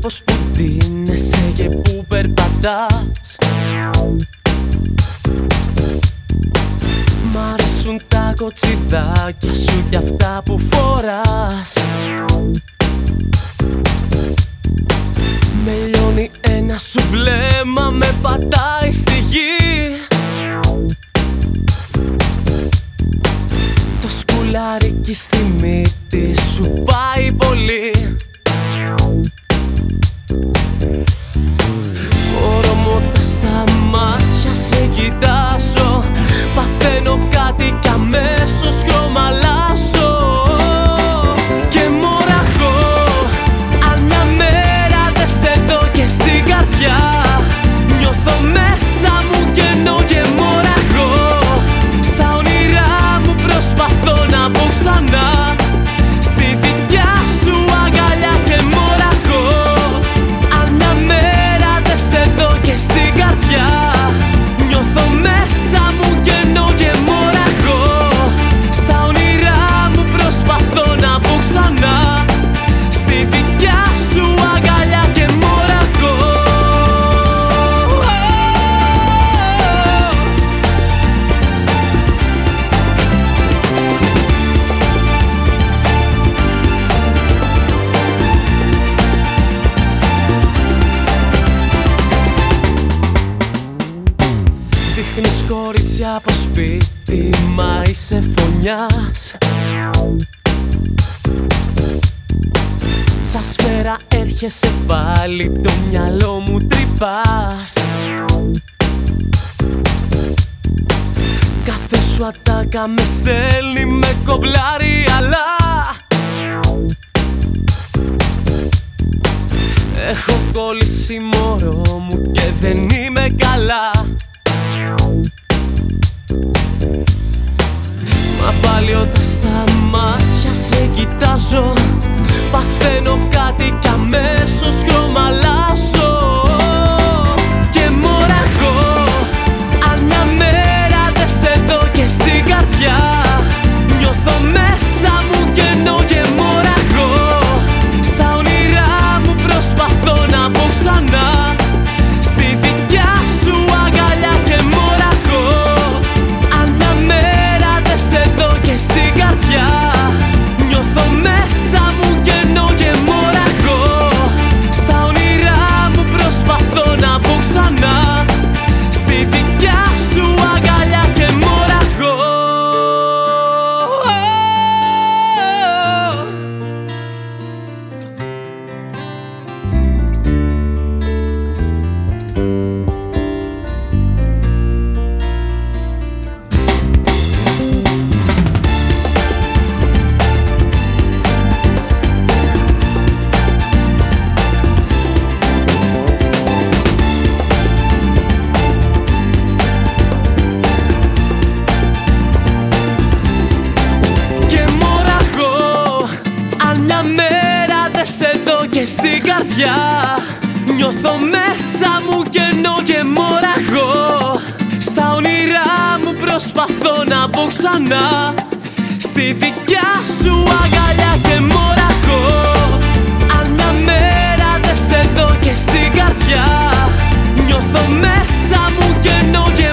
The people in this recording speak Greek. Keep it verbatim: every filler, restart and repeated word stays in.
τρόπος που ντύνεσαι και που περπατάς. Μ' αρέσουν τα κοτσιδάκια σου κι αυτά που φοράς. Με λιώνει ένα σου βλέμμα, με πατάει στη γη. Το σκουλάρικι στη μύτη σου πάει πολύ. Κορομωτά στα μάτια σε κοιτάζω. Παθαίνω κάτι κι αμέσως χρωμαλάζω. Και μωραχώ αν μια μέρα δεν σε δω και στην καρδιά. Νιώθω μέσα μου κενό και μωραχώ. Στα όνειρά μου προσπαθώ να μπω ξανά στη δικιά σου αγκαλιά. Και μωραχώ αν μια μέρα δεν σε δω και στην καρδιά. Νιώθω μέσα μου κενό και μωραχώ. Στα όνειρά μου προσπαθώ να μπω ξανά στη δικιά σου αγκαλιά. Και μωραχώ. Δείχνεις κορίτσια από σπίτι, μα είσαι φωνιάς. Σαν σφαίρα έρχεσαι πάλι, το μυαλό μου τρυπάς. Κάθε σου ατάκα με στέλνει, με κομπλάρει, αλλά έχω κολλήσει μωρό μου και δεν είμαι καλά. Μα πάλι όταν στα μάτια σε κοιτάζω, παθαίνω κάτι κι αμέσως χρωμαλάζω. Και μωραχώ αν μια μέρα δεν σε δω και στην καρδιά. Νιώθω μέσα μου κενό και μωραχώ. Στα όνειρά μου προσπαθώ να μπω ξανά στη δικιά σου αγκαλιά. Και μωραχώ αν μια μέρα δεν σε δω και στην καρδιά. Νιώθω μέσα μου κενό και μωραχώ. Στα όνειρά μου προσπαθώ να μπω ξανά στη δικιά σου αγκαλιά. Και μωραχώ. Και στην καρδιά νιώθω μέσα μου κενό και μωραχώ. Στα όνειρά μου προσπαθώ να μπω ξανά στη δικιά σου αγκαλιά. Και μωραχώ αν μια μέρα δεν σε δω και στην καρδιά. Νιώθω μέσα μου κενό και